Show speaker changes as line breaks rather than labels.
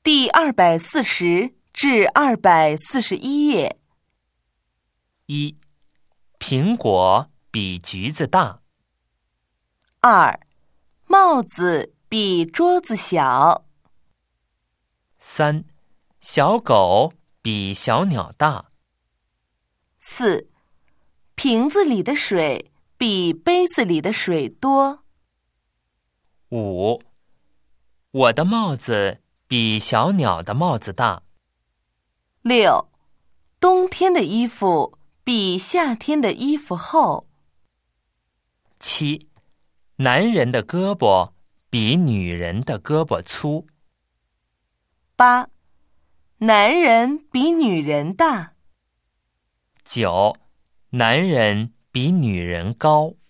第240至241页。
1. 苹果比橘子大。
2. 帽子比桌子小。
3. 小狗比小鸟大。
4. 瓶子里的水比杯子里的水多。
5. 我的帽子比小鸟的帽子大。
6. 冬天的衣服比夏天的衣服厚。
7. 男人的胳膊比女人的胳膊粗。
8. 男人比女人大。
9. 男人比女人高。